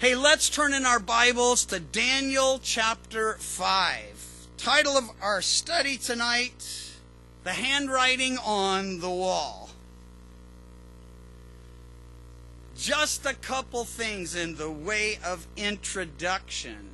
Hey, let's turn in our Bibles to Daniel chapter 5. Title of our study tonight, The Handwriting on the Wall. Just a couple things in the way of introduction.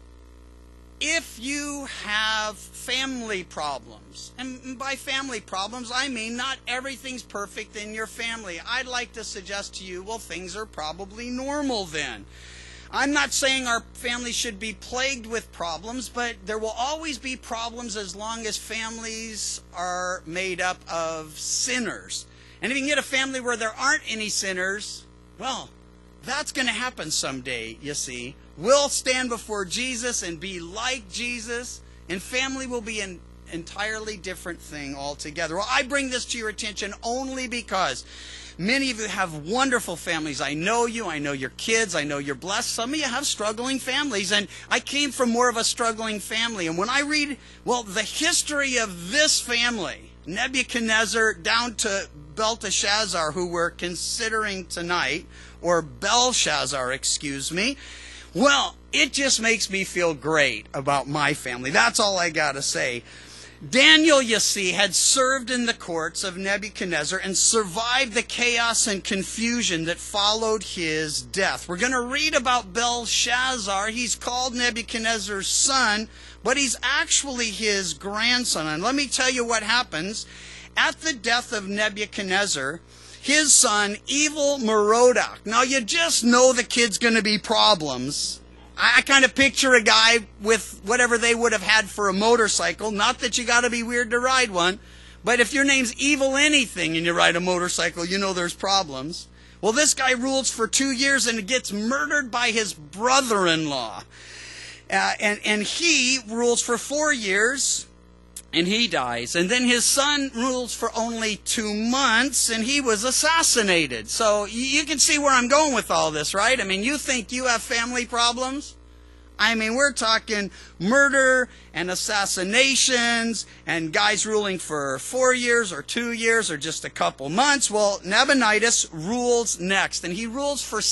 If you have family problems, and by family problems I mean not everything's perfect in your family, I'd like to suggest to you, well, things are probably normal then. I'm not saying our family should be plagued with problems, but there will always be problems as long as families are made up of sinners. And if you can get a family where there aren't any sinners, well, that's going to happen someday, you see. We'll stand before Jesus and be like Jesus, and family will be an entirely different thing altogether. Well, I bring this to your attention only because many of you have wonderful families. I know you. I know your kids. I know you're blessed. Some of you have struggling families, and I came from more of a struggling family. And when I read, well, the history of this family, Nebuchadnezzar down to Belteshazzar, who we're considering tonight, or Belshazzar, excuse me, well, it just makes me feel great about my family. That's all I got to say. Daniel, you see, had served in the courts of Nebuchadnezzar and survived the chaos and confusion that followed his death. We're going to read about Belshazzar. He's called Nebuchadnezzar's son, but he's actually his grandson. And let me tell you what happens. At the death of Nebuchadnezzar, his son, Evil Merodach. Now, you just know the kid's going to be problems. I kind of picture a guy with whatever they would have had for a motorcycle. Not that you got to be weird to ride one, but if your name's Evil anything and you ride a motorcycle, you know there's problems. Well, this guy rules for 2 years and gets murdered by his brother-in-law. And he rules for 4 years, and he dies. And then his son rules for only 2 months, and he was assassinated. So you can see where I'm going with all this, right? I mean, you think you have family problems? I mean, we're talking murder and assassinations and guys ruling for 4 years or 2 years or just a couple months. Well, Nabonidus rules next, and he rules for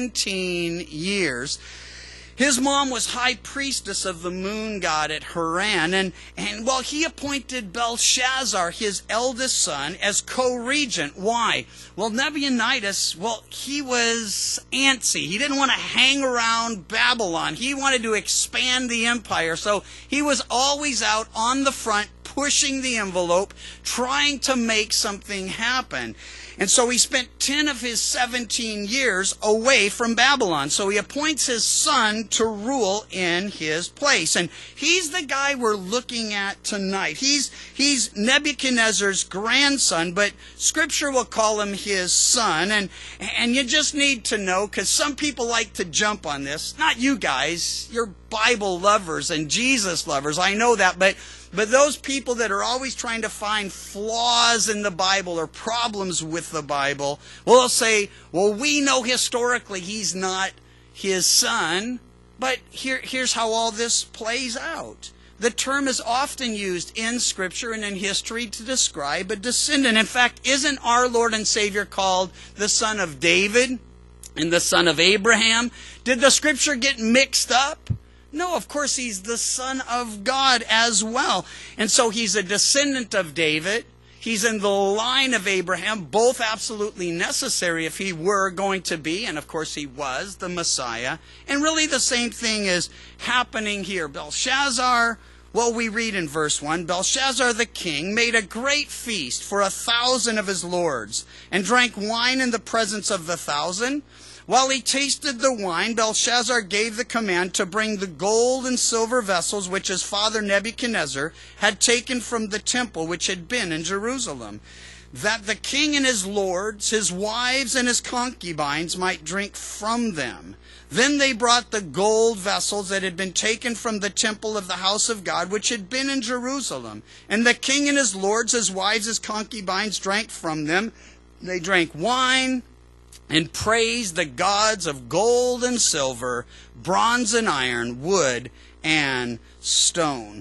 17 years. His mom was high priestess of the moon god at Haran, and well, he appointed Belshazzar, his eldest son, as co-regent. Why? Well, Nabonidus, well, he was antsy. He didn't want to hang around Babylon. He wanted to expand the empire, so he was always out on the front, pushing the envelope, trying to make something happen. And so he spent 10 of his 17 years away from Babylon. So he appoints his son to rule in his place. And he's the guy we're looking at tonight. He's Nebuchadnezzar's grandson, but Scripture will call him his son. And you just need to know, because some people like to jump on this. Not you guys. You're Bible lovers and Jesus lovers. I know that, but those people that are always trying to find flaws in the Bible or problems with the Bible, well, they'll say, well, we know historically he's not his son, but here's how all this plays out. The term is often used in Scripture and in history to describe a descendant. In fact, isn't our Lord and Savior called the son of David and the son of Abraham? Did the Scripture get mixed up? No, of course, he's the Son of God as well. And so he's a descendant of David. He's in the line of Abraham, both absolutely necessary if he were going to be, and of course he was, the Messiah. And really the same thing is happening here. Belshazzar, well, we read in verse 1, Belshazzar the king made a great feast for 1,000 of his lords, and drank wine in the presence of the 1,000. While he tasted the wine, Belshazzar gave the command to bring the gold and silver vessels which his father Nebuchadnezzar had taken from the temple which had been in Jerusalem, that the king and his lords, his wives, and his concubines might drink from them. Then they brought the gold vessels that had been taken from the temple of the house of God, which had been in Jerusalem. And the king and his lords, his wives, his concubines drank from them. They drank wine and praised the gods of gold and silver, bronze and iron, wood and stone.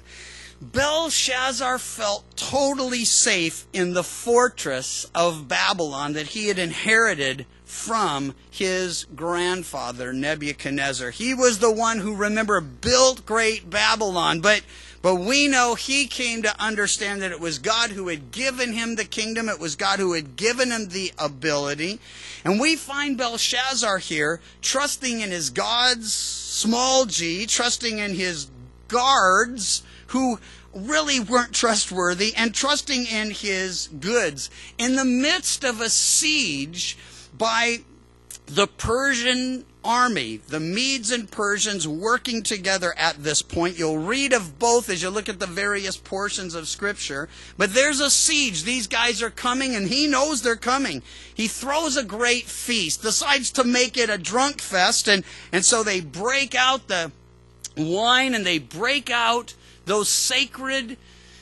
Belshazzar felt totally safe in the fortress of Babylon that he had inherited from his grandfather, Nebuchadnezzar. He was the one who, remember, built Great Babylon. But we know he came to understand that it was God who had given him the kingdom. It was God who had given him the ability. And we find Belshazzar here trusting in his gods, small g, trusting in his guards who really weren't trustworthy, and trusting in his goods. In the midst of a siege by the Persian army, the Medes and Persians working together at this point. You'll read of both as you look at the various portions of Scripture. But there's a siege. These guys are coming, and he knows they're coming. He throws a great feast, decides to make it a drunk fest, and so they break out the wine, and they break out those sacred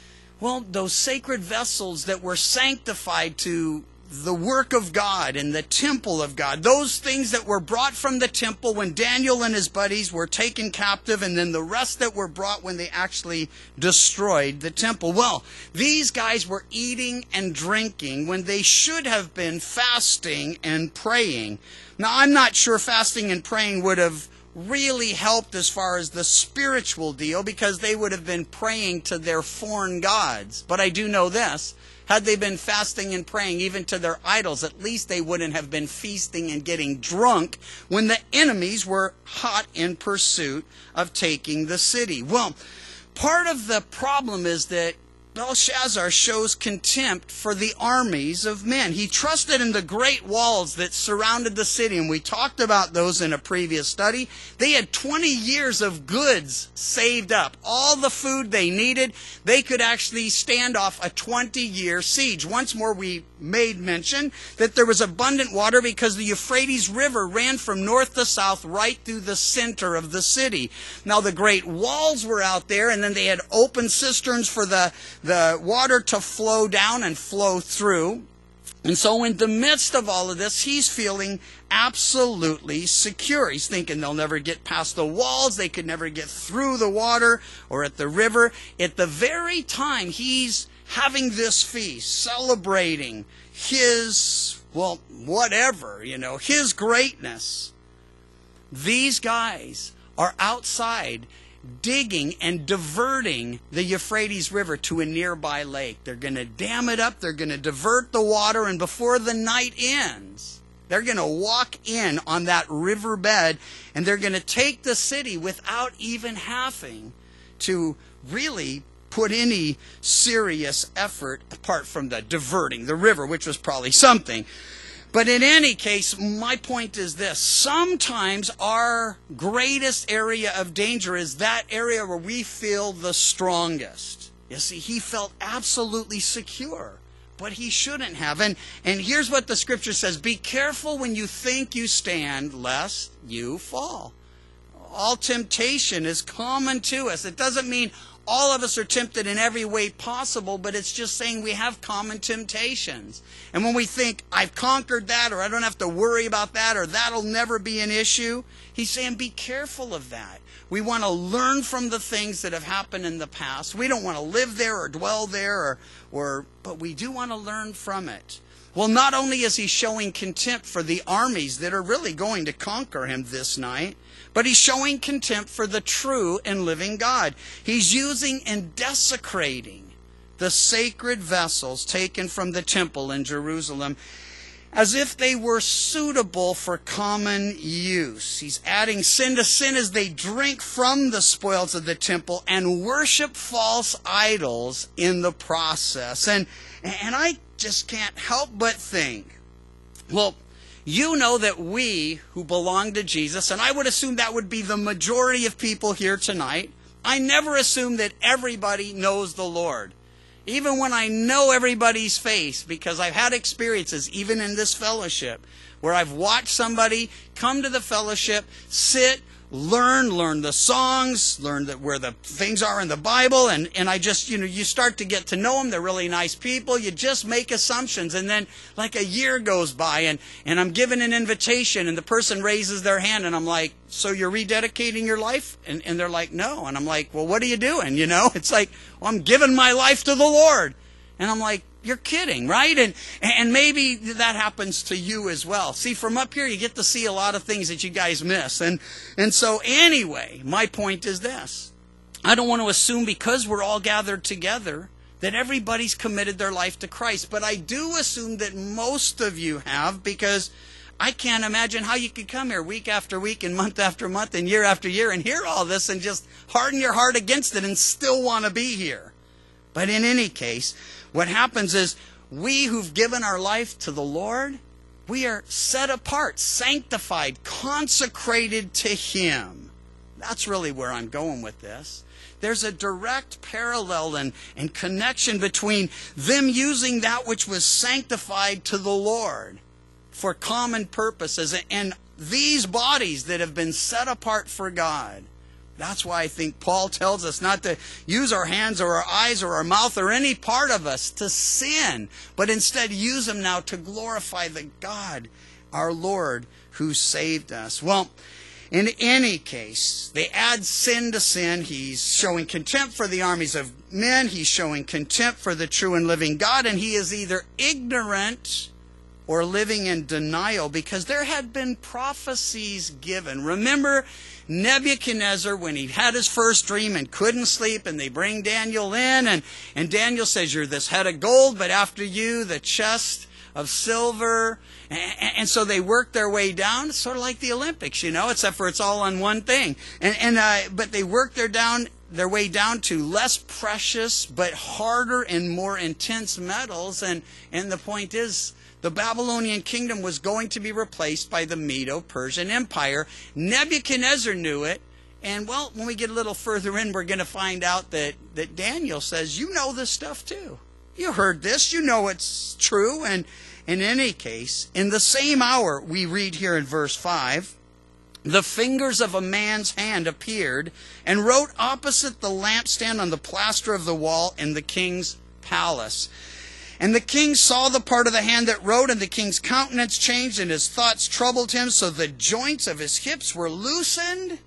vessels that were sanctified to the work of God and the temple of God. Those things that were brought from the temple when Daniel and his buddies were taken captive, and then the rest that were brought when they actually destroyed the temple. Well, these guys were eating and drinking when they should have been fasting and praying. Now, I'm not sure fasting and praying would have really helped as far as the spiritual deal, because they would have been praying to their foreign gods. But I do know this: had they been fasting and praying even to their idols, at least they wouldn't have been feasting and getting drunk when the enemies were hot in pursuit of taking the city. Well, part of the problem is that Belshazzar shows contempt for the armies of men. He trusted in the great walls that surrounded the city, and we talked about those in a previous study. They had 20 years of goods saved up, all the food they needed. They could actually stand off a 20-year siege. Once more, we made mention that there was abundant water because the Euphrates River ran from north to south right through the center of the city. Now, the great walls were out there, and then they had open cisterns for the water to flow down and flow through. And so in the midst of all of this, he's feeling absolutely secure. He's thinking they'll never get past the walls, they could never get through the water or at the river. At the very time he's having this feast, celebrating his, his greatness, these guys are outside digging and diverting the Euphrates River to a nearby lake. They're going to dam it up, they're going to divert the water, and before the night ends, they're going to walk in on that riverbed, and they're going to take the city without even having to really put any serious effort apart from the diverting the river, which was probably something. But in any case, my point is this: sometimes our greatest area of danger is that area where we feel the strongest. You see, he felt absolutely secure, but he shouldn't have. And here's what the Scripture says: be careful when you think you stand, lest you fall. All temptation is common to us. It doesn't mean all of us are tempted in every way possible, but it's just saying we have common temptations. And when we think, I've conquered that, or I don't have to worry about that, or that'll never be an issue, he's saying be careful of that. We want to learn from the things that have happened in the past. We don't want to live there or dwell there, but we do want to learn from it. Well, not only is he showing contempt for the armies that are really going to conquer him this night, but he's showing contempt for the true and living God. He's using and desecrating the sacred vessels taken from the temple in Jerusalem as if they were suitable for common use. He's adding sin to sin as they drink from the spoils of the temple and worship false idols in the process. And I just can't help but think, well, you know that we who belong to Jesus, and I would assume that would be the majority of people here tonight, I never assume that everybody knows the Lord. Even when I know everybody's face, because I've had experiences, even in this fellowship, where I've watched somebody come to the fellowship, sit, learn the songs, learn where the things are in the Bible, and I just, you start to get to know them. They're really nice people. You just make assumptions, and then like a year goes by, and I'm given an invitation, and the person raises their hand, and I'm like, so you're rededicating your life? And they're like, no. And I'm like, well, what are you doing? It's like, well, I'm giving my life to the Lord. And I'm like, You're kidding, right? And maybe that happens to you as well. See, from up here, you get to see a lot of things that you guys miss. And so anyway, my point is this. I don't want to assume because we're all gathered together that everybody's committed their life to Christ. But I do assume that most of you have, because I can't imagine how you could come here week after week and month after month and year after year and hear all this and just harden your heart against it and still want to be here. But in any case, what happens is we who've given our life to the Lord, we are set apart, sanctified, consecrated to Him. That's really where I'm going with this. There's a direct parallel and connection between them using that which was sanctified to the Lord for common purposes and these bodies that have been set apart for God. That's why I think Paul tells us not to use our hands or our eyes or our mouth or any part of us to sin, but instead use them now to glorify the God, our Lord, who saved us. Well, in any case, they add sin to sin. He's showing contempt for the armies of men. He's showing contempt for the true and living God, and he is either ignorant or living in denial, because there had been prophecies given. Remember Nebuchadnezzar, when he had his first dream and couldn't sleep, and they bring Daniel in, and Daniel says, you're this head of gold, but after you, the chest of silver. And so they work their way down. It's sort of like the Olympics, except for it's all on one thing. But they work their way down to less precious, but harder and more intense metals. And the point is, the Babylonian kingdom was going to be replaced by the Medo-Persian Empire. Nebuchadnezzar knew it. And, well, when we get a little further in, we're going to find out that Daniel says, you know this stuff too. You heard this. You know it's true. And in any case, in the same hour, we read here in verse 5, the fingers of a man's hand appeared and wrote opposite the lampstand on the plaster of the wall in the king's palace. And the king saw the part of the hand that wrote, and the king's countenance changed, and his thoughts troubled him, so the joints of his hips were loosened,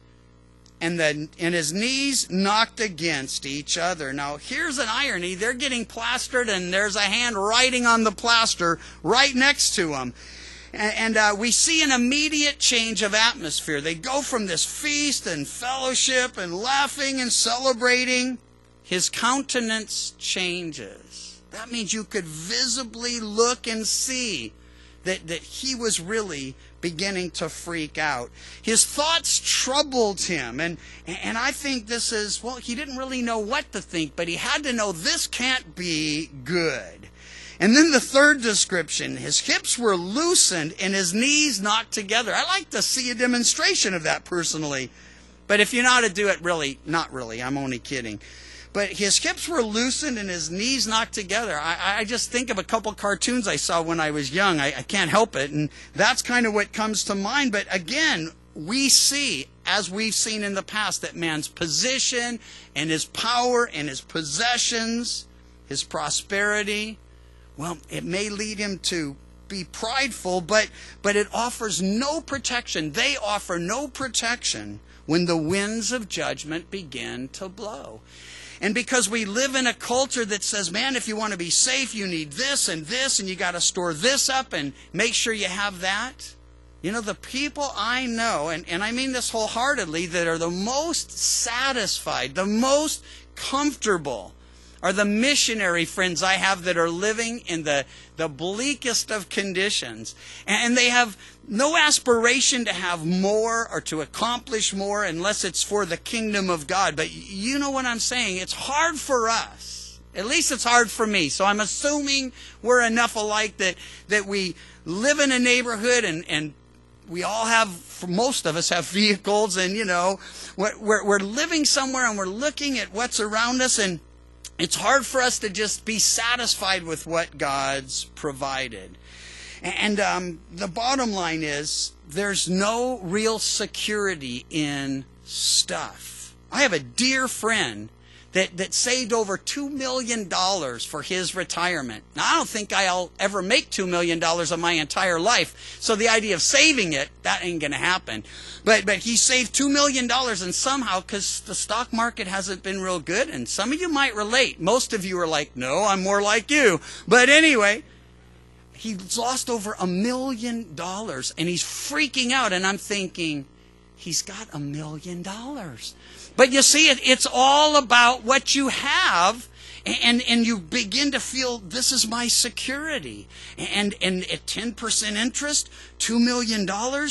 and his knees knocked against each other. Now, here's an irony. They're getting plastered, and there's a hand writing on the plaster right next to him. And we see an immediate change of atmosphere. They go from this feast and fellowship and laughing and celebrating. His countenance changes. That means you could visibly look and see that he was really beginning to freak out. His thoughts troubled him. And I think this is, well, he didn't really know what to think, but he had to know this can't be good. And then the third description, his hips were loosened and his knees knocked together. I like to see a demonstration of that personally. But if you know how to do it, really, not really, I'm only kidding. But his hips were loosened and his knees knocked together. I just think of a couple cartoons I saw when I was young. I can't help it. And that's kind of what comes to mind. But again, we see, as we've seen in the past, that man's position and his power and his possessions, his prosperity, well, it may lead him to be prideful, but it offers no protection. They offer no protection when the winds of judgment begin to blow. And because we live in a culture that says, man, if you want to be safe, you need this, and you got to store this up and make sure you have that. The people I know, and I mean this wholeheartedly, that are the most satisfied, the most comfortable, are the missionary friends I have that are living in the bleakest of conditions. And they have no aspiration to have more or to accomplish more unless it's for the kingdom of God. But you know what I'm saying? It's hard for us. At least it's hard for me. So I'm assuming we're enough alike that we live in a neighborhood and we all have, for most of us, have vehicles. And, we're living somewhere and we're looking at what's around us, and it's hard for us to just be satisfied with what God's provided. And the bottom line is, there's no real security in stuff. I have a dear friend that saved over $2 million for his retirement. Now, I don't think I'll ever make $2 million of my entire life. So the idea of saving it, that ain't going to happen. But he saved $2 million, and somehow, because the stock market hasn't been real good, and some of you might relate. Most of you are like, no, I'm more like you. But anyway, he's lost over $1 million, and he's freaking out. And I'm thinking, he's got $1 million. But you see, it's all about what you have, and you begin to feel, this is my security. And at 10% interest, $2 million,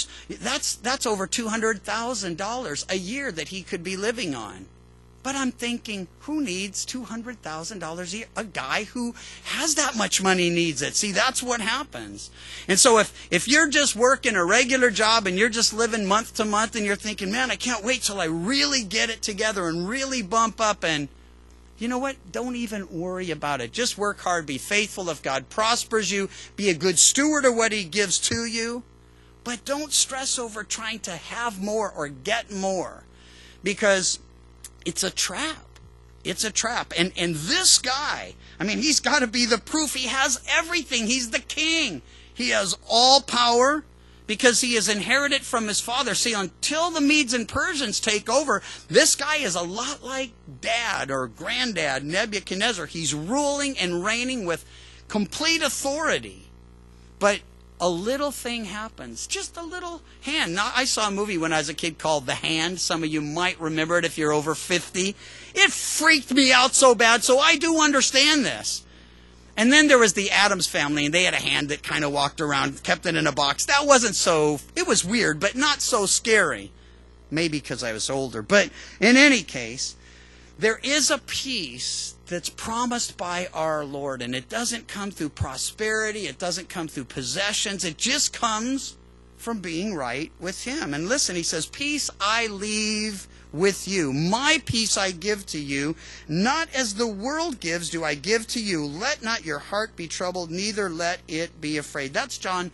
that's over $200,000 a year that he could be living on. But I'm thinking, who needs $200,000 a year? A guy who has that much money needs it. See, that's what happens. And so if you're just working a regular job and you're just living month to month and you're thinking, man, I can't wait till I really get it together and really bump up, and you know what? Don't even worry about it. Just work hard, be faithful. If God prospers you, be a good steward of what he gives to you. But don't stress over trying to have more or get more, because it's a trap. It's a trap. And this guy, I mean, he's got to be the proof. He has everything. He's the king. He has all power because he has inherited from his father. See, until the Medes and Persians take over, this guy is a lot like dad or granddad Nebuchadnezzar. He's ruling and reigning with complete authority. But a little thing happens, just a little hand. Now, I saw a movie when I was a kid called The Hand. Some of you might remember it if you're over 50. It freaked me out so bad, so I do understand this. And then there was the Addams Family, and they had a hand that kind of walked around, kept it in a box. That wasn't so, it was weird, but not so scary. Maybe because I was older. But in any case, there is a peace that's promised by our Lord, and it doesn't come through prosperity, it doesn't come through possessions, it just comes from being right with him. And listen, he says, peace I leave with you, my peace I give to you, not as the world gives do I give to you. Let not your heart be troubled, neither let it be afraid. That's John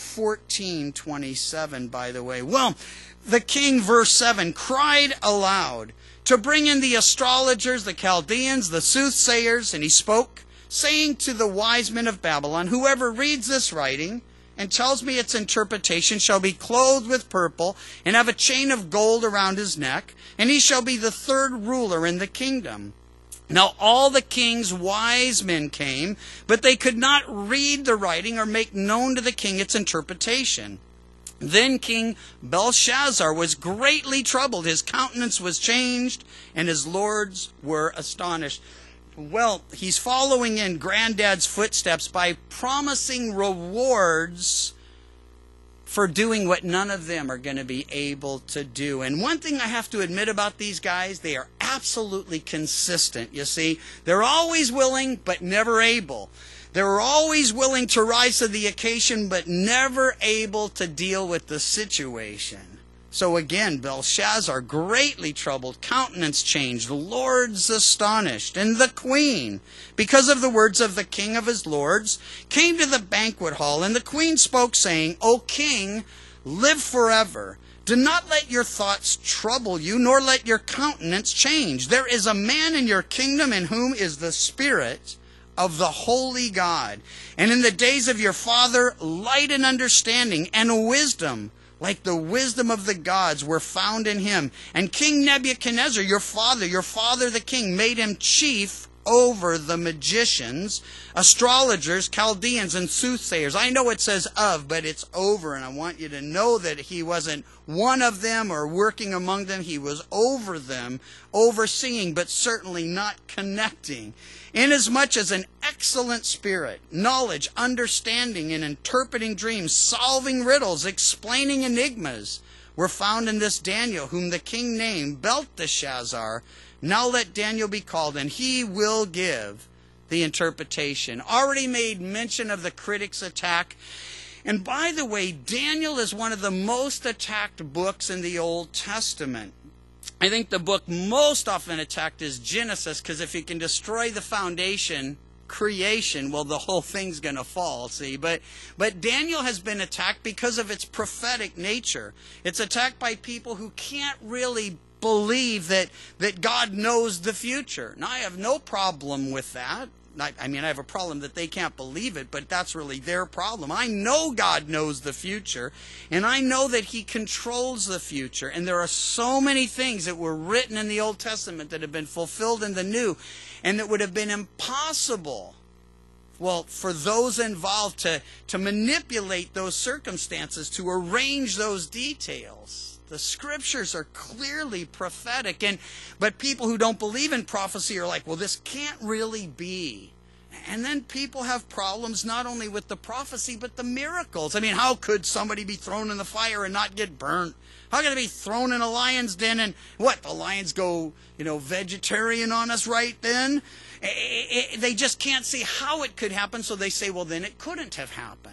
14:27, by the way. Well, the king, verse 7, cried aloud to bring in the astrologers, the Chaldeans, the soothsayers, and he spoke, saying to the wise men of Babylon, whoever reads this writing and tells me its interpretation shall be clothed with purple and have a chain of gold around his neck, and he shall be the third ruler in the kingdom. Now all the king's wise men came, but they could not read the writing or make known to the king its interpretation. Then King Belshazzar was greatly troubled. His countenance was changed, and his lords were astonished. Well, he's following in Granddad's footsteps by promising rewards for doing what none of them are going to be able to do. And one thing I have to admit about these guys, they are absolutely consistent. You see, they're always willing, but never able. They're always willing to rise to the occasion, but never able to deal with the situation. So again, Belshazzar, greatly troubled, countenance changed, lords astonished, and the queen, because of the words of the king of his lords, came to the banquet hall, and the queen spoke, saying, O king, live forever. Do not let your thoughts trouble you, nor let your countenance change. There is a man in your kingdom in whom is the spirit of the holy God. And in the days of your father, light and understanding and wisdom, like the wisdom of the gods, were found in him. And King Nebuchadnezzar, your father the king, made him chief over the magicians, astrologers, Chaldeans, and soothsayers. I know it says of, but it's over, and I want you to know that he wasn't one of them or working among them. He was over them, overseeing, but certainly not connecting. Inasmuch as an excellent spirit, knowledge, understanding, and interpreting dreams, solving riddles, explaining enigmas, were found in this Daniel, whom the king named Belteshazzar. Now let Daniel be called, and he will give the interpretation. Already made mention of the critics' attack. And by the way, Daniel is one of the most attacked books in the Old Testament. I think the book most often attacked is Genesis, because if you can destroy the foundation, creation, well, the whole thing's going to fall, see. But Daniel has been attacked because of its prophetic nature. It's attacked by people who can't really believe that God knows the future. Now, I have no problem with that. I mean, I have a problem that they can't believe it, but that's really their problem. I know God knows the future, and I know that He controls the future. And there are so many things that were written in the Old Testament that have been fulfilled in the New, and that would have been impossible, well, for those involved to manipulate those circumstances, to arrange those details. The Scriptures are clearly prophetic, but people who don't believe in prophecy are like, well, this can't really be. And then people have problems not only with the prophecy, but the miracles. I mean, how could somebody be thrown in the fire and not get burnt? How can they be thrown in a lion's den and what? The lions go, vegetarian on us right then? They just can't see how it could happen, so they say, well, then it couldn't have happened.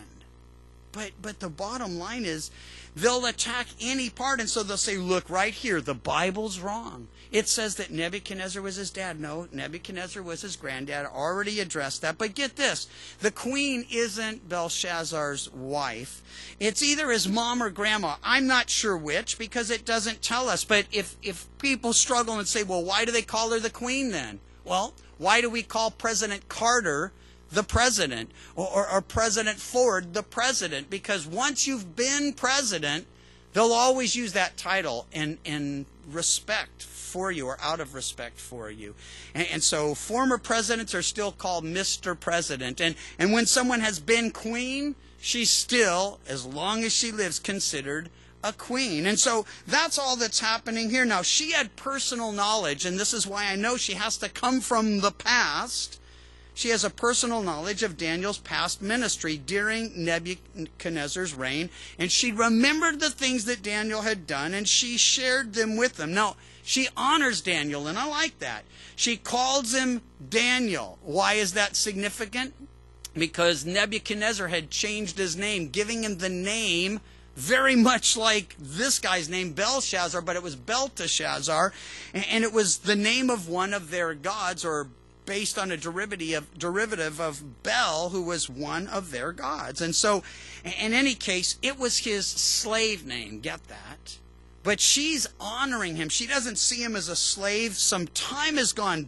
But the bottom line is, they'll attack any part, and so they'll say, look, right here, the Bible's wrong. It says that Nebuchadnezzar was his dad. No, Nebuchadnezzar was his granddad. Already addressed that. But get this, the queen isn't Belshazzar's wife. It's either his mom or grandma. I'm not sure which, because it doesn't tell us. But if people struggle and say, well, why do they call her the queen then? Well, why do we call President Carter the president, or President Ford the president? Because once you've been president, they'll always use that title in respect for you, or out of respect for you. And so former presidents are still called Mr. President. And when someone has been queen, she's still, as long as she lives, considered a queen. And so that's all that's happening here. Now, she had personal knowledge, and this is why I know she has to come from the past. She has a personal knowledge of Daniel's past ministry during Nebuchadnezzar's reign, and she remembered the things that Daniel had done, and she shared them with them. Now, she honors Daniel, and I like that. She calls him Daniel. Why is that significant? Because Nebuchadnezzar had changed his name, giving him the name very much like this guy's name, Belshazzar, but it was Belteshazzar, and it was the name of one of their gods, or based on a derivative of Bel, who was one of their gods. And so, in any case, it was his slave name. Get that? But she's honoring him. She doesn't see him as a slave. Some time has gone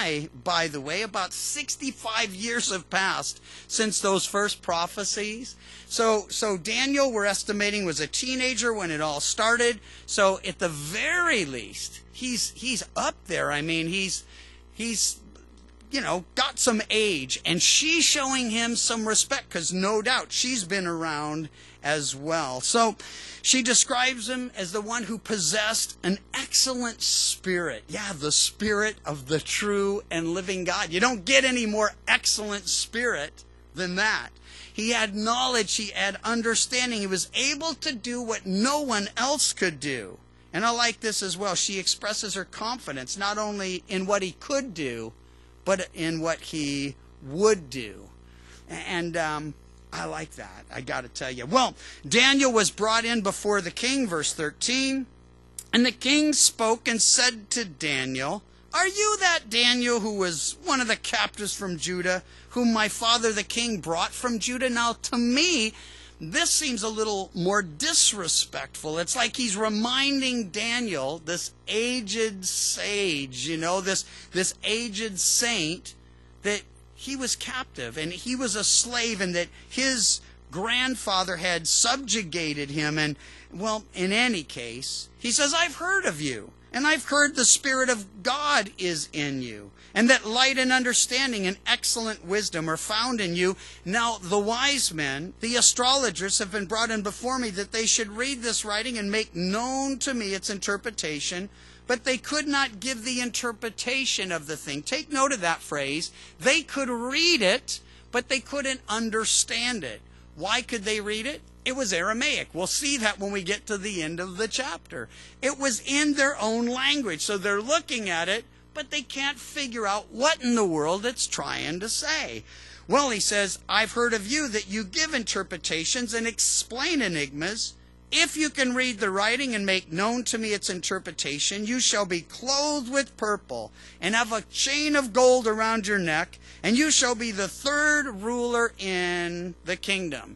by the way. About 65 years have passed since those first prophecies. So Daniel, we're estimating, was a teenager when it all started. So at the very least, he's up there. I mean, he's got some age, and she's showing him some respect, because no doubt she's been around as well. So she describes him as the one who possessed an excellent spirit. Yeah, the spirit of the true and living God. You don't get any more excellent spirit than that. He had knowledge, he had understanding, he was able to do what no one else could do. And I like this as well. She expresses her confidence not only in what he could do, but in what he would do. And I like that, I got to tell you. Well, Daniel was brought in before the king, verse 13. And the king spoke and said to Daniel, "Are you that Daniel who was one of the captives from Judah, whom my father the king brought from Judah?" Now, to me, this seems a little more disrespectful. It's like he's reminding Daniel, this aged sage, this aged saint, that he was captive and he was a slave, and that his grandfather had subjugated him. And, well, in any case, he says, "I've heard of you, and I've heard the Spirit of God is in you, and that light and understanding and excellent wisdom are found in you. Now the wise men, the astrologers, have been brought in before me, that they should read this writing and make known to me its interpretation. But they could not give the interpretation of the thing." Take note of that phrase. They could read it, but they couldn't understand it. Why could they read it? It was Aramaic. We'll see that when we get to the end of the chapter. It was in their own language. So they're looking at it, but they can't figure out what in the world it's trying to say. Well, he says, "I've heard of you that you give interpretations and explain enigmas. If you can read the writing and make known to me its interpretation, you shall be clothed with purple and have a chain of gold around your neck, and you shall be the third ruler in the kingdom."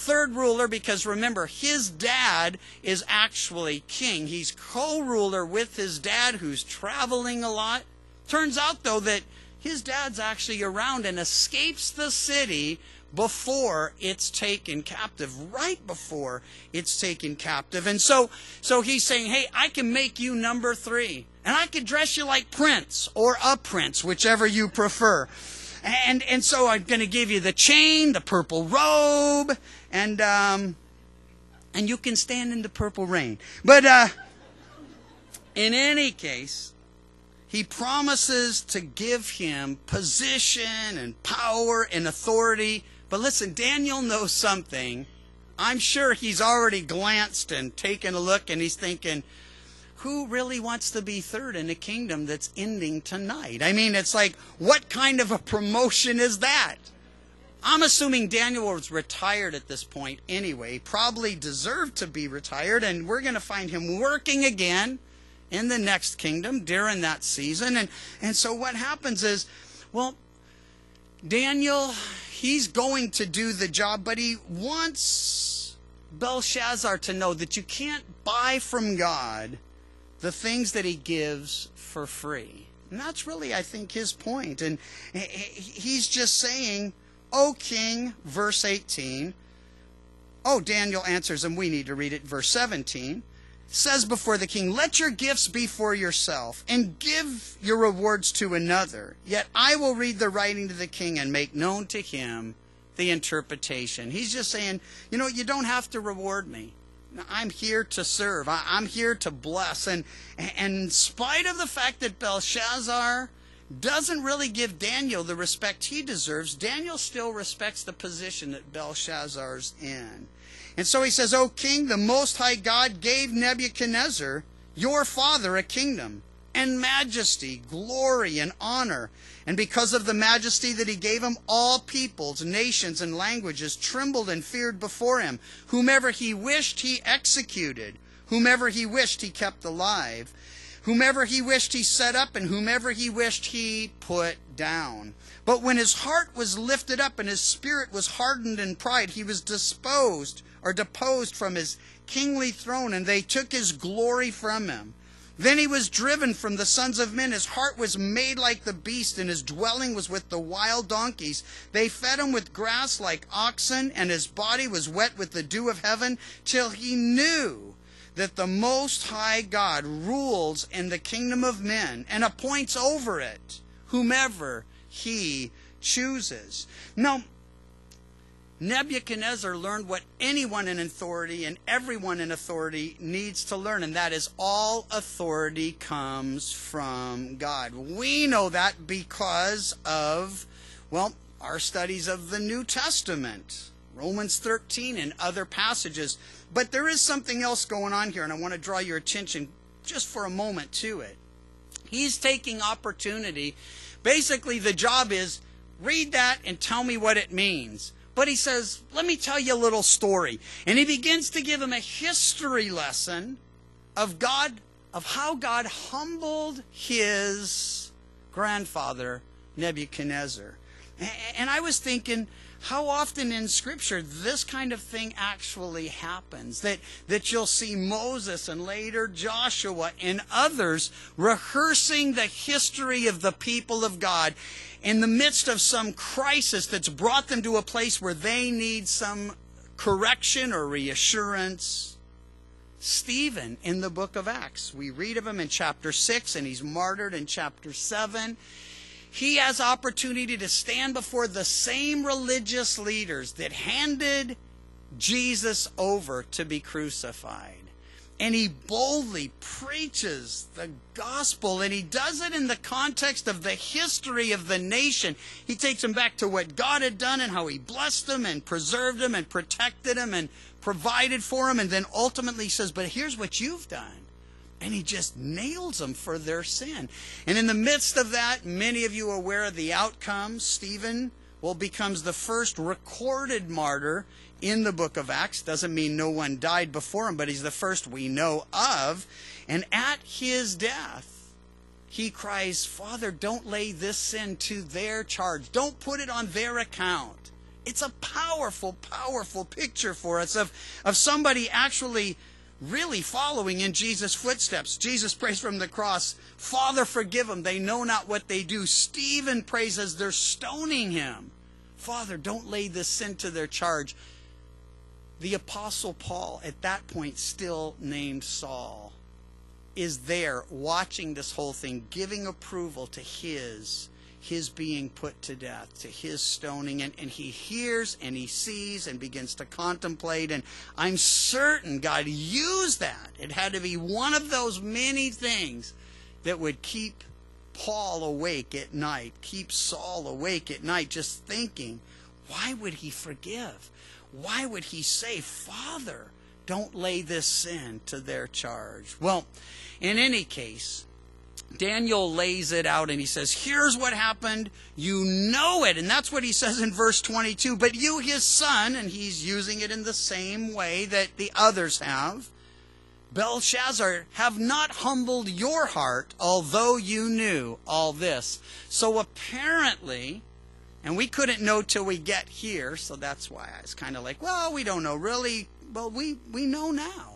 third ruler because remember, his dad is actually king. He's co-ruler with his dad who's traveling a lot. Turns out, though, that his dad's actually around and escapes the city before it's taken captive, right before it's taken captive. And so he's saying, hey, I can make you number 3. And I can dress you like Prince or a prince, whichever you prefer. And so I'm going to give you the chain, the purple robe, and you can stand in the purple rain. But in any case, he promises to give him position and power and authority. But listen, Daniel knows something. I'm sure he's already glanced and taken a look, and he's thinking, who really wants to be third in a kingdom that's ending tonight? I mean, it's like, what kind of a promotion is that? I'm assuming Daniel was retired at this point anyway, probably deserved to be retired, and we're going to find him working again in the next kingdom during that season. And so what happens is, well, Daniel, he's going to do the job, but he wants Belshazzar to know that you can't buy from God the things that he gives for free. And that's really, I think, his point. And he's just saying, O king, verse 18. Oh, Daniel answers, and we need to read it, verse 17. Says before the king, let your gifts be for yourself, and give your rewards to another. Yet I will read the writing to the king and make known to him the interpretation. He's just saying, you don't have to reward me. I'm here to serve. I'm here to bless. And in spite of the fact that Belshazzar doesn't really give Daniel the respect he deserves, Daniel still respects the position that Belshazzar's in. And so he says, O king, the Most High God gave Nebuchadnezzar, your father, a kingdom, and majesty, glory, and honor. And because of the majesty that he gave him, all peoples, nations, and languages trembled and feared before him. Whomever he wished, he executed. Whomever he wished, he kept alive. Whomever he wished, he set up, and whomever he wished, he put down. But when his heart was lifted up and his spirit was hardened in pride, he was deposed from his kingly throne, and they took his glory from him. Then he was driven from the sons of men. His heart was made like the beast, and his dwelling was with the wild donkeys. They fed him with grass like oxen, and his body was wet with the dew of heaven, till he knew that the Most High God rules in the kingdom of men and appoints over it whomever he chooses. Now, Nebuchadnezzar learned what anyone in authority and everyone in authority needs to learn, and that is all authority comes from God. We know that because of, our studies of the New Testament, Romans 13 and other passages. But there is something else going on here, and I want to draw your attention just for a moment to it. He's taking opportunity. Basically, the job is, read that and tell me what it means. But he says, let me tell you a little story. And he begins to give him a history lesson of how God humbled his grandfather, Nebuchadnezzar. And I was thinking, how often in Scripture this kind of thing actually happens? That you'll see Moses and later Joshua and others rehearsing the history of the people of God in the midst of some crisis that's brought them to a place where they need some correction or reassurance. Stephen in the book of Acts, we read of him in chapter 6, and he's martyred in chapter 7. He has opportunity to stand before the same religious leaders that handed Jesus over to be crucified. And he boldly preaches the gospel, and he does it in the context of the history of the nation. He takes them back to what God had done and how he blessed them and preserved them and protected them and provided for them, and then ultimately says, but here's what you've done. And he just nails them for their sin. And in the midst of that, many of you are aware of the outcome. Stephen becomes the first recorded martyr in the book of Acts. Doesn't mean no one died before him, but he's the first we know of. And at his death, he cries, Father, don't lay this sin to their charge. Don't put it on their account. It's a powerful, powerful picture for us of somebody actually really following in Jesus' footsteps. Jesus prays from the cross, Father, forgive them. They know not what they do. Stephen prays as they're stoning him. Father, don't lay this sin to their charge. The Apostle Paul, at that point still named Saul, is there watching this whole thing, giving approval to his being put to death, to his stoning, and he hears and he sees and begins to contemplate, and I'm certain God used that. It had to be one of those many things that would keep Paul awake at night, keep Saul awake at night, just thinking, why would he forgive? Why would he say, Father, don't lay this sin to their charge? Well, in any case, Daniel lays it out and he says, here's what happened. You know it. And that's what he says in verse 22. But you, his son, and he's using it in the same way that the others have, Belshazzar, have not humbled your heart, although you knew all this. So apparently, and we couldn't know till we get here, so that's why I was kind of like, well, we don't know really. Well, we know now.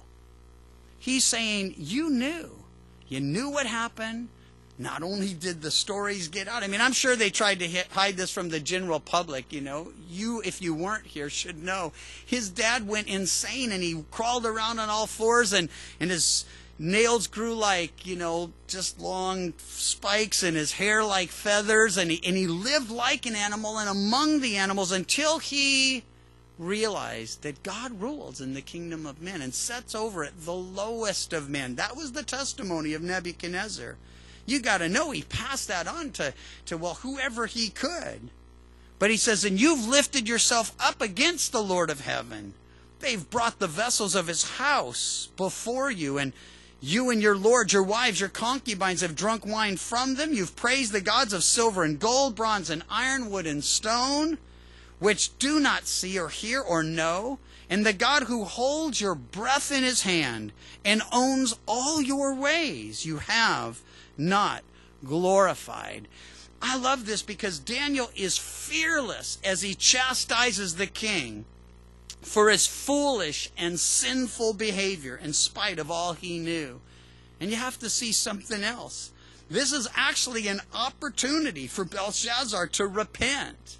He's saying, you knew. You knew what happened. Not only did the stories get out. I mean, I'm sure they tried to hide this from the general public, you know. You, if you weren't here, should know. His dad went insane, and he crawled around on all fours, and his nails grew like, you know, just long spikes, and his hair like feathers, and he lived like an animal and among the animals until he realized that God rules in the kingdom of men and sets over it the lowest of men. That was the testimony of Nebuchadnezzar. You got to know he passed that on to well, whoever he could. But he says, and you've lifted yourself up against the Lord of heaven. They've brought the vessels of his house before you, and you and your lords, your wives, your concubines have drunk wine from them. You've praised the gods of silver and gold, bronze and iron, wood and stone, which do not see or hear or know, and the God who holds your breath in his hand and owns all your ways, you have not glorified. I love this because Daniel is fearless as he chastises the king for his foolish and sinful behavior in spite of all he knew. And you have to see something else. This is actually an opportunity for Belshazzar to repent.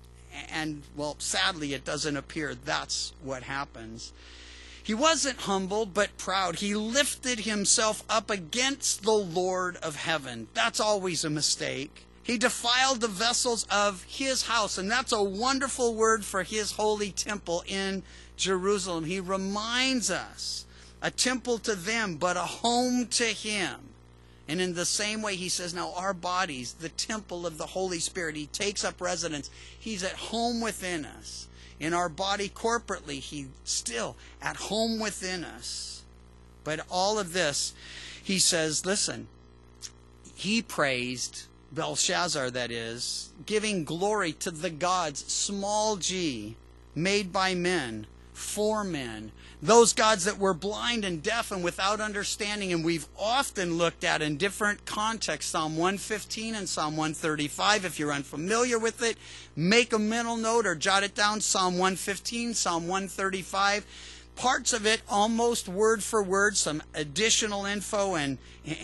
And, well, sadly, it doesn't appear that's what happens. He wasn't humble, but proud. He lifted himself up against the Lord of heaven. That's always a mistake. He defiled the vessels of his house, and that's a wonderful word for his holy temple in Jerusalem. He reminds us, a temple to them, but a home to him. And in the same way, he says, now our bodies, the temple of the Holy Spirit, he takes up residence. He's at home within us. In our body corporately, he's still at home within us. But all of this, he says, listen, he praised Belshazzar, that is, giving glory to the gods, small g, made by men, for men, those gods that were blind and deaf and without understanding, and we've often looked at in different contexts, Psalm 115 and Psalm 135. If you're unfamiliar with it, make a mental note or jot it down, Psalm 115, Psalm 135. Parts of it almost word for word, some additional info and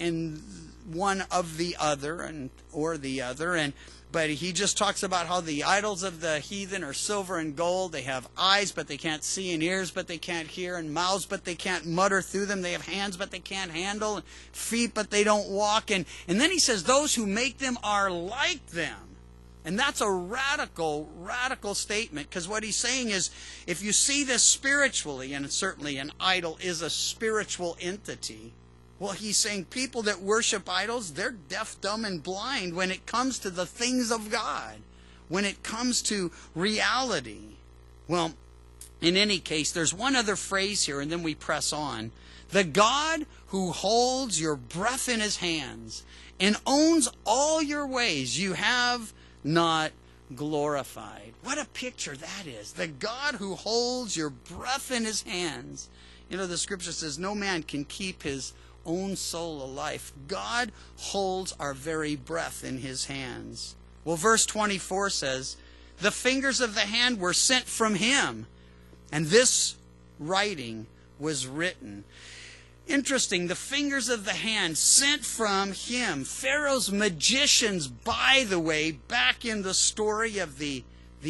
one of the other or the other, but he just talks about how the idols of the heathen are silver and gold. They have eyes, but they can't see, and ears, but they can't hear, and mouths, but they can't mutter through them. They have hands, but they can't handle, and feet, but they don't walk. And then he says, those who make them are like them. And that's a radical, radical statement, because what he's saying is, if you see this spiritually, and certainly an idol is a spiritual entity, well, he's saying people that worship idols, they're deaf, dumb, and blind when it comes to the things of God, when it comes to reality. Well, in any case, there's one other phrase here, and then we press on. The God who holds your breath in his hands and owns all your ways, you have not glorified. What a picture that is. The God who holds your breath in his hands. You know, the scripture says no man can keep his own soul alive. God holds our very breath in his hands. Well, verse 24 says the fingers of the hand were sent from him, and this writing was written. Interesting, the fingers of the hand sent from him. Pharaoh's magicians, by the way, back in the story of the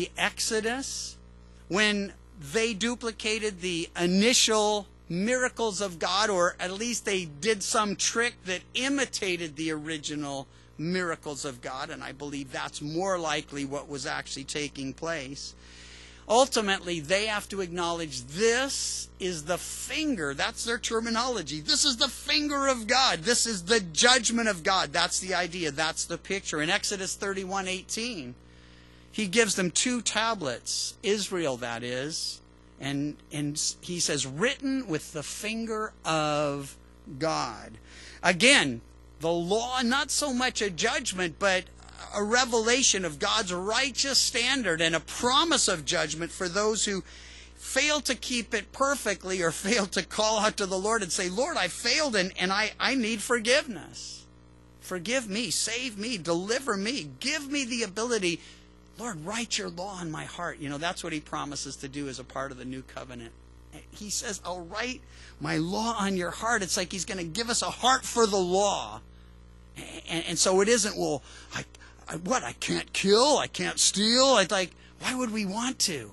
Exodus, when they duplicated the initial miracles of God, or at least they did some trick that imitated the original miracles of God, and I believe that's more likely what was actually taking place. Ultimately, they have to acknowledge this is the finger. That's their terminology. This is the finger of God. This is the judgment of God. That's the idea. That's the picture. In Exodus 31:18, he gives them 2 tablets, Israel that is, and he says, written with the finger of God. Again, the law, not so much a judgment, but a revelation of God's righteous standard and a promise of judgment for those who fail to keep it perfectly or fail to call out to the Lord and say, Lord, I failed and I need forgiveness. Forgive me, save me, deliver me, give me the ability. Lord, write your law in my heart. You know, that's what he promises to do as a part of the new covenant. He says, I'll write my law on your heart. It's like he's going to give us a heart for the law. And so it isn't, well, I can't kill, I can't steal. It's like, why would we want to?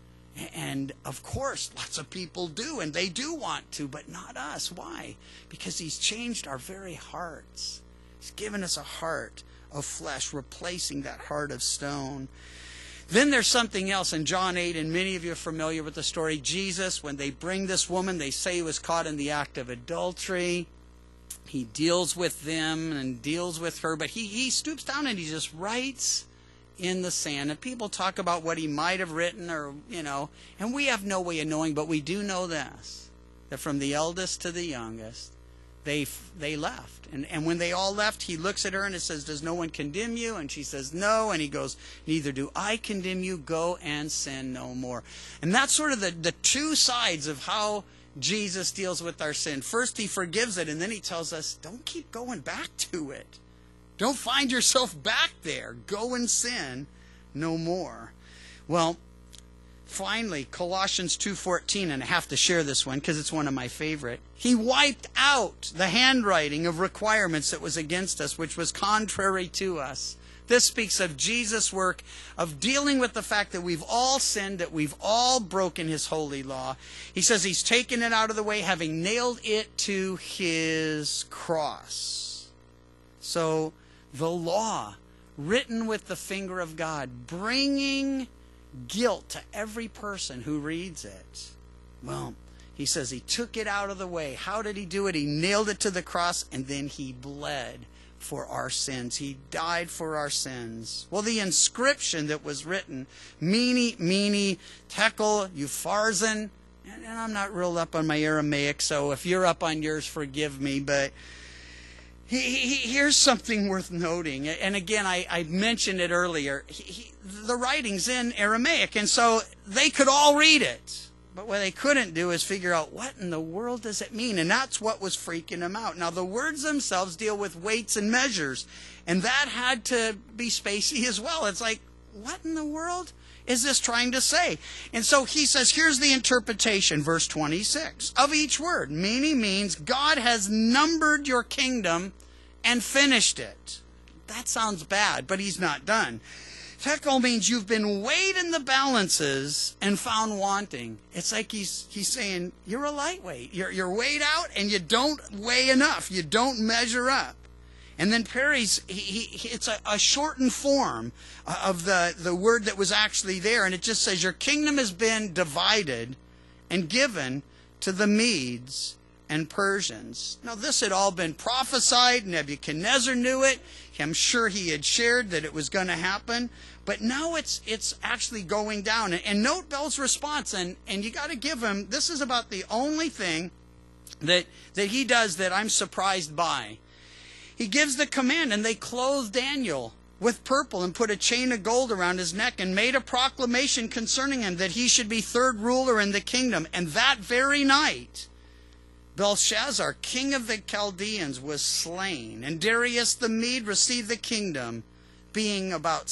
And of course, lots of people do, and they do want to, but not us. Why? Because he's changed our very hearts. He's given us a heart of flesh, replacing that heart of stone. Then there's something else in John 8, and many of you are familiar with the story. Jesus, when they bring this woman, they say he was caught in the act of adultery. He deals with them and deals with her, but he stoops down and he just writes in the sand. And people talk about what he might have written, or, you know, and we have no way of knowing, but we do know this, that from the eldest to the youngest, they left. And when they all left, he looks at her and it says, does no one condemn you? And she says, no. And he goes, neither do I condemn you. Go and sin no more. And that's sort of the 2 sides of how Jesus deals with our sin. First, he forgives it, and then he tells us, don't keep going back to it. Don't find yourself back there. Go and sin no more. Well, finally, Colossians 2:14, and I have to share this one because it's one of my favorite. He wiped out the handwriting of requirements that was against us, which was contrary to us. This speaks of Jesus' work of dealing with the fact that we've all sinned, that we've all broken his holy law. He says he's taken it out of the way, having nailed it to his cross. So the law, written with the finger of God, bringing guilt to every person who reads it. Well, he says he took it out of the way. How did he do it? He nailed it to the cross, and then he bled for our sins. He died for our sins. Well, the inscription that was written, Mene, Tekel, Upharsin, and I'm not real up on my Aramaic, so if you're up on yours, forgive me, but here's something worth noting. And again, I mentioned it earlier. The writing's in Aramaic, and so they could all read it. But what they couldn't do is figure out, what in the world does it mean? And that's what was freaking them out. Now, the words themselves deal with weights and measures, and that had to be spacey as well. It's like, what in the world is this trying to say? And so he says, here's the interpretation, verse 26, of each word. Mene means God has numbered your kingdom and finished it. That sounds bad, but he's not done. Tekel means you've been weighed in the balances and found wanting. It's like he's saying, you're a lightweight. You're weighed out and you don't weigh enough. You don't measure up. And then Perry's, it's a shortened form of the word that was actually there. And it just says, your kingdom has been divided and given to the Medes and Persians. Now, this had all been prophesied. Nebuchadnezzar knew it. I'm sure he had shared that it was going to happen. But now it's actually going down. And note Bell's response, and you got to give him, this is about the only thing that he does that I'm surprised by. He gives the command, and they clothed Daniel with purple and put a chain of gold around his neck and made a proclamation concerning him that he should be third ruler in the kingdom. And that very night, Belshazzar, king of the Chaldeans, was slain, and Darius the Mede received the kingdom being about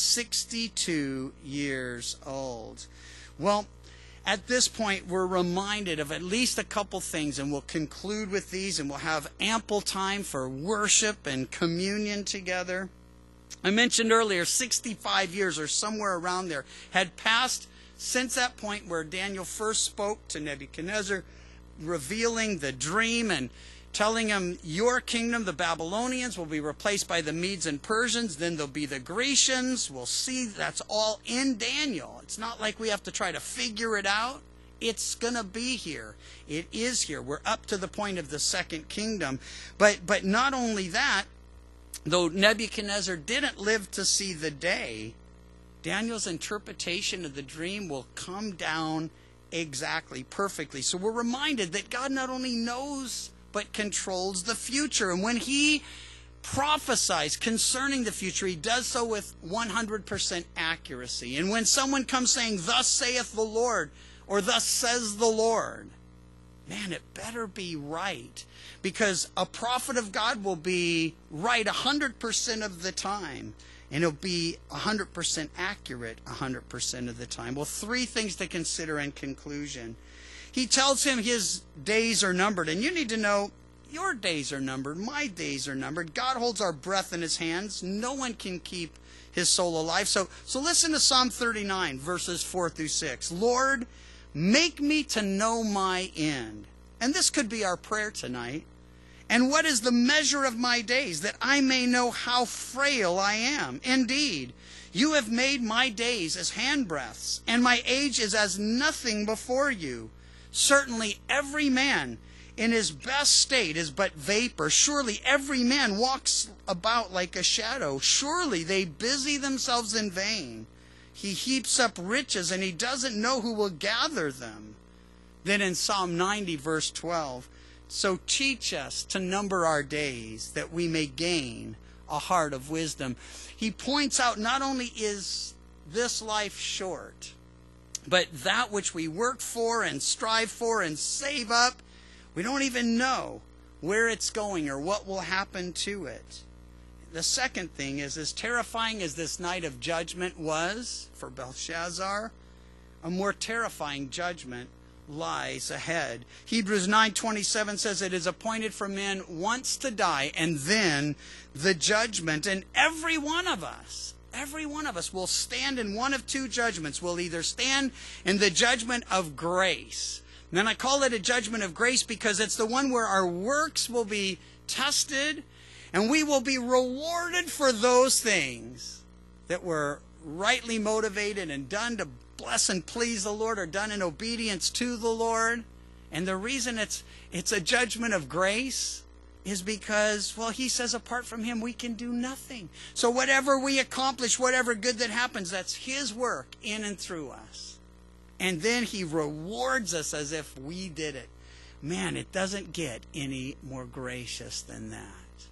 62 years old. Well, at this point, we're reminded of at least a couple things, and we'll conclude with these, and we'll have ample time for worship and communion together. I mentioned earlier, 65 years or somewhere around there had passed since that point where Daniel first spoke to Nebuchadnezzar, revealing the dream and telling him, your kingdom, the Babylonians, will be replaced by the Medes and Persians. Then there'll be the Grecians. We'll see that's all in Daniel. It's not like we have to try to figure it out. It's going to be here. It is here. We're up to the point of the second kingdom. But not only that, though Nebuchadnezzar didn't live to see the day, Daniel's interpretation of the dream will come down exactly, perfectly. So we're reminded that God not only knows but controls the future. And when he prophesies concerning the future, he does so with 100% accuracy. And when someone comes saying, thus saith the Lord, or thus says the Lord, man, it better be right. Because a prophet of God will be right 100% of the time. And it'll be 100% accurate 100% of the time. Well, three things to consider in conclusion. He tells him his days are numbered. And you need to know, your days are numbered. My days are numbered. God holds our breath in his hands. No one can keep his soul alive. So listen to Psalm 39, verses 4 through 6. Lord, make me to know my end. And this could be our prayer tonight. And what is the measure of my days, that I may know how frail I am? Indeed, you have made my days as handbreadths, and my age is as nothing before you. Certainly every man in his best state is but vapor. Surely every man walks about like a shadow. Surely they busy themselves in vain. He heaps up riches, and he doesn't know who will gather them. Then in Psalm 90, verse 12, so teach us to number our days, that we may gain a heart of wisdom. He points out not only is this life short, but that which we work for and strive for and save up, we don't even know where it's going or what will happen to it. The second thing is, as terrifying as this night of judgment was for Belshazzar, a more terrifying judgment lies ahead. Hebrews 9:27 says it is appointed for men once to die, and then the judgment. And every one of us will stand in one of two judgments. We'll either stand in the judgment of grace. And then I call it a judgment of grace because it's the one where our works will be tested and we will be rewarded for those things that were rightly motivated and done to bless and please the Lord, or done in obedience to the Lord. And the reason it's a judgment of grace is because, well, he says apart from him we can do nothing. So whatever we accomplish, whatever good that happens, that's his work in and through us. And then he rewards us as if we did it. Man, it doesn't get any more gracious than that.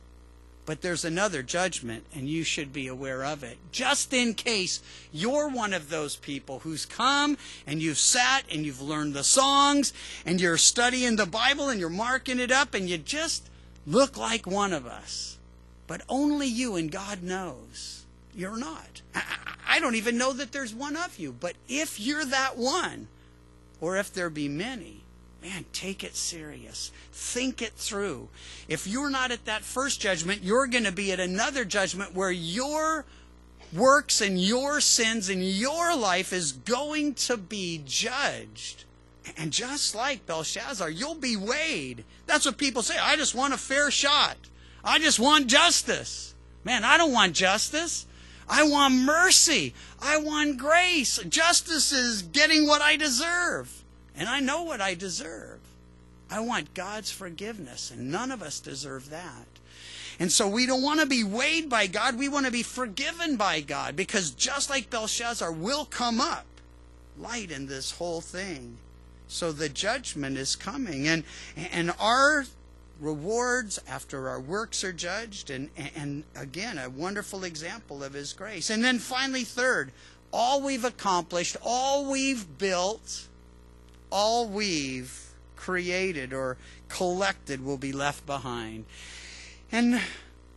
But there's another judgment, and you should be aware of it. Just in case you're one of those people who's come and you've sat and you've learned the songs and you're studying the Bible and you're marking it up and you just look like one of us. But only you and God knows you're not. I don't even know that there's one of you. But if you're that one, or if there be many, man, take it serious. Think it through. If you're not at that first judgment, you're going to be at another judgment where your works and your sins in your life is going to be judged. And just like Belshazzar, you'll be weighed. That's what people say. I just want a fair shot. I just want justice. Man, I don't want justice. I want mercy. I want grace. Justice is getting what I deserve. And I know what I deserve. I want God's forgiveness, and none of us deserve that. And so we don't want to be weighed by God. We want to be forgiven by God, because just like Belshazzar, will come up light in this whole thing. So the judgment is coming, and our rewards after our works are judged, and again, a wonderful example of his grace. And then finally, third, all we've accomplished, all we've built, all we've created or collected will be left behind. And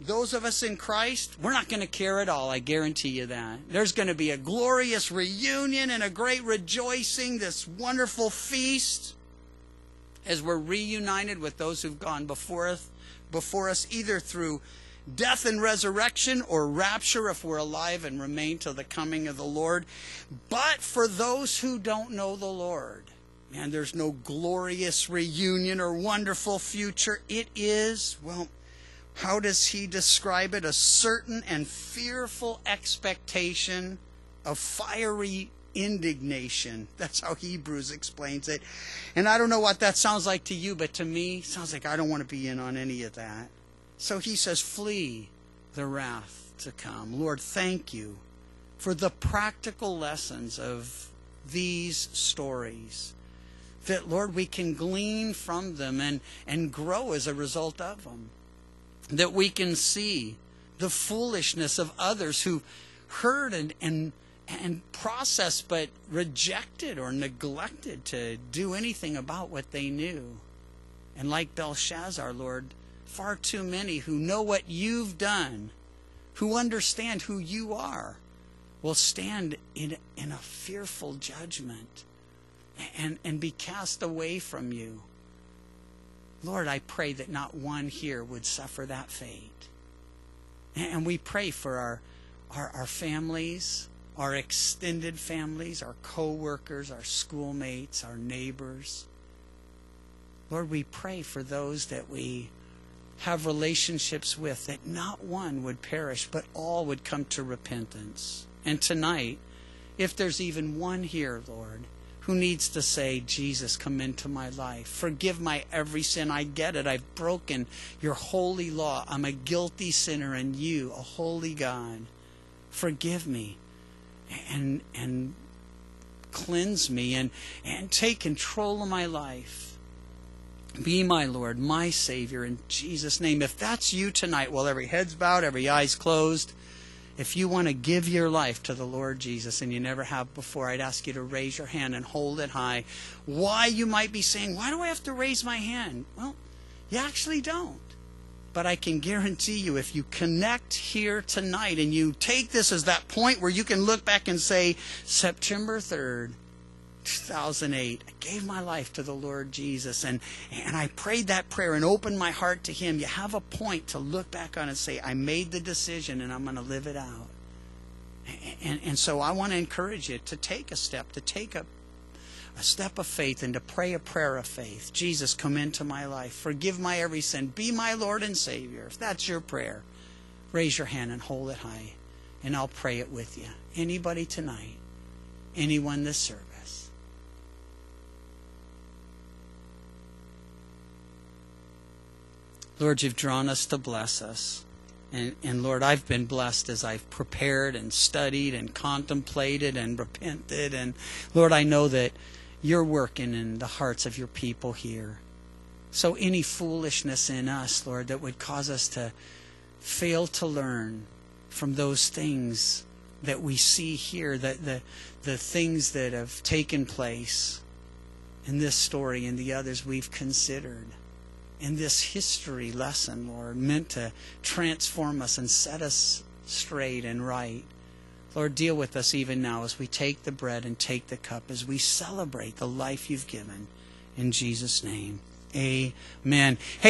those of us in Christ, we're not going to care at all. I guarantee you that. There's going to be a glorious reunion and a great rejoicing, this wonderful feast, as we're reunited with those who've gone before us, either through death and resurrection or rapture if we're alive and remain till the coming of the Lord. But for those who don't know the Lord, man, there's no glorious reunion or wonderful future. It is, well, how does he describe it? A certain and fearful expectation of fiery indignation. That's how Hebrews explains it. And I don't know what that sounds like to you, but to me, it sounds like I don't want to be in on any of that. So he says, flee the wrath to come. Lord, thank you for the practical lessons of these stories, that, Lord, we can glean from them and grow as a result of them. That we can see the foolishness of others who heard and processed but rejected or neglected to do anything about what they knew. And like Belshazzar, Lord, far too many who know what you've done, who understand who you are, will stand in a fearful judgment and be cast away from you. Lord, I pray that not one here would suffer that fate. And we pray for our families, our extended families, our co-workers, our schoolmates, our neighbors. Lord, we pray for those that we have relationships with, that not one would perish, but all would come to repentance. And tonight, if there's even one here, Lord, who needs to say, Jesus, come into my life. Forgive my every sin. I get it. I've broken your holy law. I'm a guilty sinner, and you, a holy God, forgive me and cleanse me and take control of my life. Be my Lord, my Savior, in Jesus' name. If that's you tonight, while every head's bowed, every eye's closed, if you want to give your life to the Lord Jesus and you never have before, I'd ask you to raise your hand and hold it high. Why, you might be saying, why do I have to raise my hand? Well, you actually don't. But I can guarantee you, if you connect here tonight and you take this as that point where you can look back and say, September 3rd, 2008, I gave my life to the Lord Jesus, and I prayed that prayer and opened my heart to him. You have a point to look back on and say, I made the decision and I'm going to live it out. And so I want to encourage you to take a step, to take a step of faith and to pray a prayer of faith. Jesus, come into my life. Forgive my every sin. Be my Lord and Savior. If that's your prayer, raise your hand and hold it high, and I'll pray it with you. Anybody tonight? Anyone this service? Lord, you've drawn us to bless us. And Lord, I've been blessed as I've prepared and studied and contemplated and repented. And Lord, I know that you're working in the hearts of your people here. So any foolishness in us, Lord, that would cause us to fail to learn from those things that we see here, that the things that have taken place in this story and the others we've considered, in this history lesson, Lord, meant to transform us and set us straight and right. Lord, deal with us even now as we take the bread and take the cup, as we celebrate the life you've given. In Jesus' name, amen. Hey.